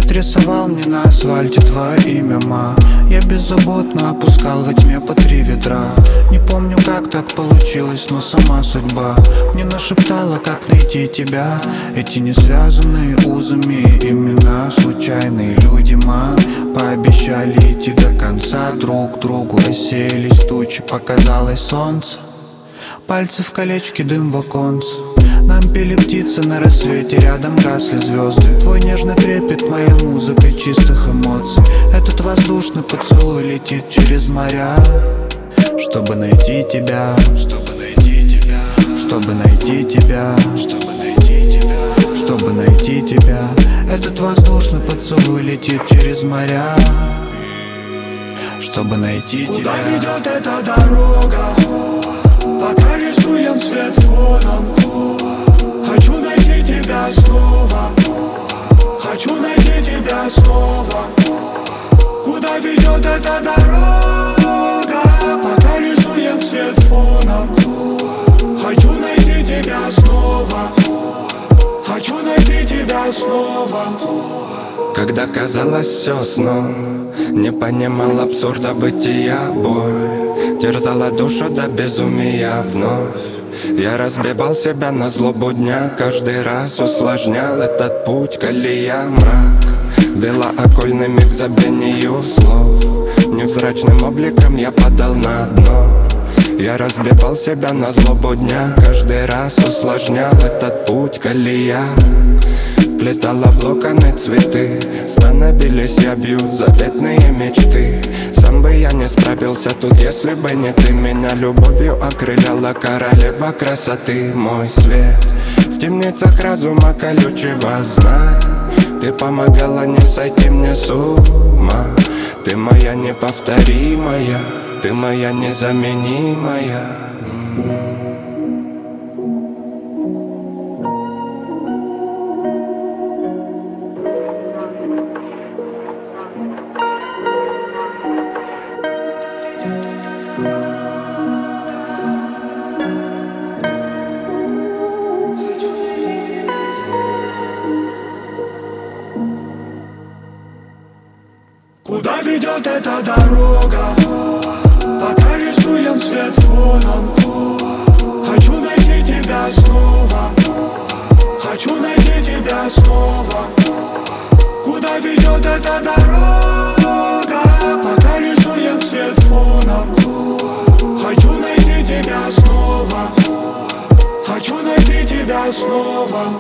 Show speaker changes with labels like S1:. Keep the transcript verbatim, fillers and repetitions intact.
S1: Свет рисовал мне на асфальте твое имя, ма. Я беззаботно опускал во тьме по три ведра. Не помню, как так получилось, но сама судьба мне нашептала, как найти тебя. Эти не связанные узами имена, случайные люди, ма. Пообещали идти до конца, друг другу рассеялись тучи, показалось солнце. Пальцы в колечке, дым в оконце. Нам пели птицы на рассвете, рядом гасли звезды. Твой нежный трепет моей музыкой чистых эмоций. Этот воздушный поцелуй летит через моря, чтобы найти тебя, чтобы найти тебя, чтобы найти тебя, чтобы найти тебя, чтобы найти тебя. Этот воздушный поцелуй летит через моря, чтобы найти тебя.
S2: Куда ведет эта дорога? Пока рисуем свет фоном. Хочу найти тебя снова. Хочу найти тебя снова. Куда ведет эта дорога? Пока рисуем свет фоном. Хочу найти тебя снова. Хочу найти тебя снова.
S3: Когда казалось все сном, не понимал абсурда бытия. Боль терзала душу до безумия вновь. Я разбивал себя на злобу дня, каждый раз усложнял этот путь. Колея мрак вела окольными к забвению слов. Невзрачным обликом я падал на дно. Я разбивал себя на злобу дня, каждый раз усложнял этот путь. Колея вплетала в локоны цветы, становились явью заветные мечты. Сам бы я не справился тут, если бы не ты. Меня любовью окрыляла королева красоты. Мой свет в темницах разума колючего, знай, ты помогала не сойти мне с ума. Ты моя неповторимая, ты моя незаменимая.
S2: Куда ведет эта дорога? Пока рисуем свет фоном. Хочу найти тебя снова. Хочу найти тебя снова. Куда ведет эта дорога? Пока рисуем свет фоном. Хочу найти тебя снова. Хочу найти тебя снова.